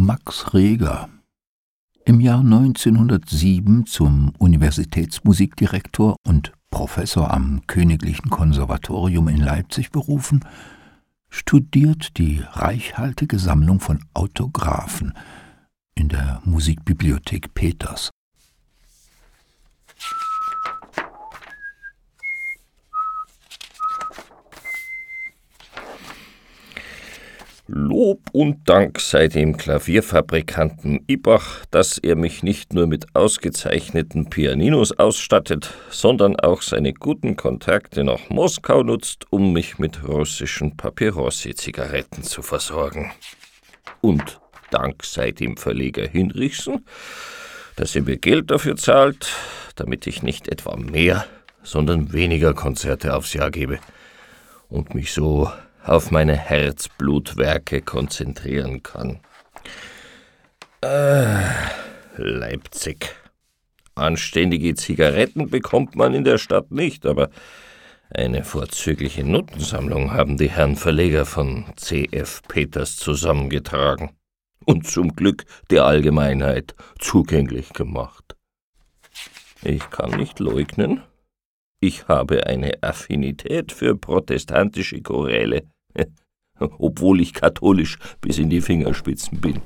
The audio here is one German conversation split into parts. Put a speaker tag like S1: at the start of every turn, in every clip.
S1: Max Reger. Im Jahr 1907 zum Universitätsmusikdirektor und Professor am Königlichen Konservatorium in Leipzig berufen, studiert die reichhaltige Sammlung von Autographen in der Musikbibliothek Peters.
S2: Lob und Dank sei dem Klavierfabrikanten Ibach, dass er mich nicht nur mit ausgezeichneten Pianinos ausstattet, sondern auch seine guten Kontakte nach Moskau nutzt, um mich mit russischen Papyrossi-Zigaretten zu versorgen. Und Dank sei dem Verleger Hinrichsen, dass er mir Geld dafür zahlt, damit ich nicht etwa mehr, sondern weniger Konzerte aufs Jahr gebe und mich so auf meine Herzblutwerke konzentrieren kann. Leipzig. Anständige Zigaretten bekommt man in der Stadt nicht, aber eine vorzügliche Notensammlung haben die Herren Verleger von C.F. Peters zusammengetragen und zum Glück der Allgemeinheit zugänglich gemacht. Ich kann nicht leugnen, ich habe eine Affinität für protestantische Choräle, obwohl ich katholisch bis in die Fingerspitzen bin.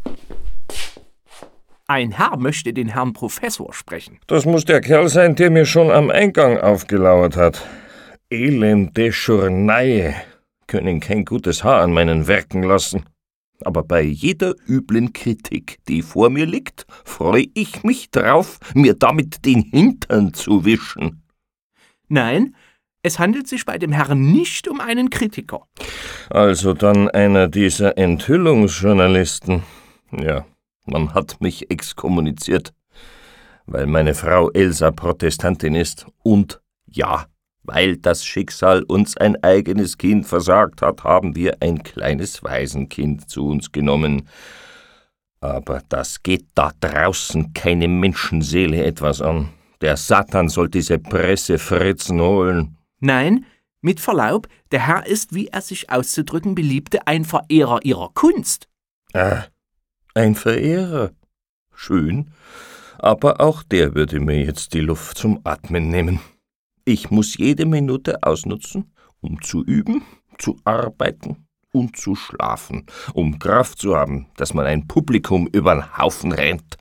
S3: Ein Herr möchte den Herrn Professor sprechen.
S2: Das muss der Kerl sein, der mir schon am Eingang aufgelauert hat. Elende Schurneie können kein gutes Haar an meinen Werken lassen. Aber bei jeder üblen Kritik, die vor mir liegt, freue ich mich drauf, mir damit den Hintern zu wischen.
S3: Nein, es handelt sich bei dem Herrn nicht um einen Kritiker.
S2: Also dann einer dieser Enthüllungsjournalisten. Ja, man hat mich exkommuniziert, weil meine Frau Elsa Protestantin ist und ja, weil das Schicksal uns ein eigenes Kind versagt hat, haben wir ein kleines Waisenkind zu uns genommen. Aber das geht da draußen keine Menschenseele etwas an. Der Satan soll diese Pressefritzen holen.
S3: Nein, mit Verlaub, der Herr ist, wie er sich auszudrücken beliebte, ein Verehrer ihrer Kunst.
S2: Ein Verehrer. Schön, aber auch der würde mir jetzt die Luft zum Atmen nehmen. Ich muss jede Minute ausnutzen, um zu üben, zu arbeiten und zu schlafen, um Kraft zu haben, dass man ein Publikum übern Haufen rennt.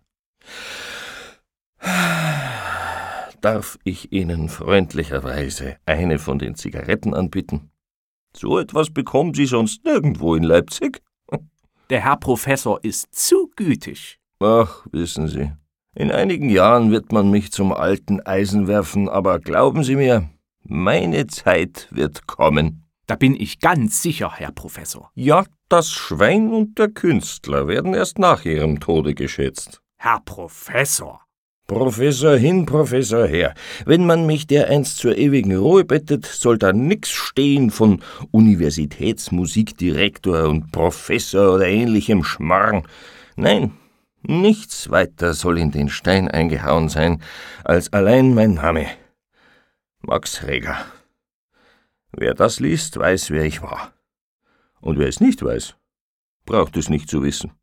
S2: Darf ich Ihnen freundlicherweise eine von den Zigaretten anbieten? So etwas bekommen Sie sonst nirgendwo in Leipzig.
S3: Der Herr Professor ist zu gütig.
S2: Ach, wissen Sie, in einigen Jahren wird man mich zum alten Eisen werfen, aber glauben Sie mir, meine Zeit wird kommen.
S3: Da bin ich ganz sicher, Herr Professor.
S2: Ja, das Schwein und der Künstler werden erst nach ihrem Tode geschätzt.
S3: Herr Professor!
S2: Professor hin, Professor her. Wenn man mich dereinst zur ewigen Ruhe bettet, soll da nix stehen von Universitätsmusikdirektor und Professor oder ähnlichem Schmarrn. Nein, nichts weiter soll in den Stein eingehauen sein, als allein mein Name. Max Reger. Wer das liest, weiß, wer ich war. Und wer es nicht weiß, braucht es nicht zu wissen.